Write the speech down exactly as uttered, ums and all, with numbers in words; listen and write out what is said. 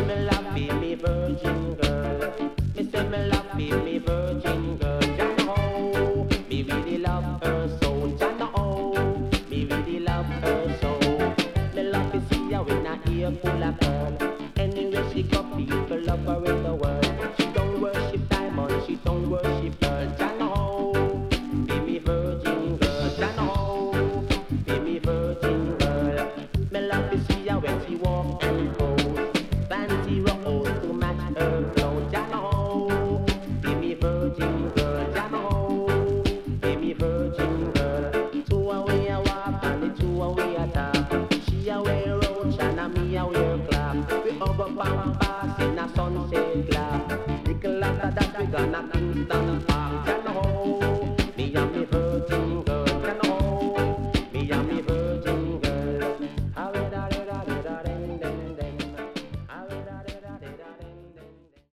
say me love be me virgin girl. Me say me love be me virgin girl. Jah know me really love her so. Jah know me really love her so. Me love to see her in a ear full of pearl. Anywhere she go, people love her in the world. She don't worship diamond, she don't worship pearl. Jah know be me virgin girl. Jah know be me virgin girl. Me love to see her when she walk and pose. Fancy rose to match her clothes. Jah know be me virgin girl. Jah know be me virgin girl. Two away a walk and the two away a talk. She a wear roach and a me a wear clap. We over pampas in a sunset glass. Little after that we gonna Kingston.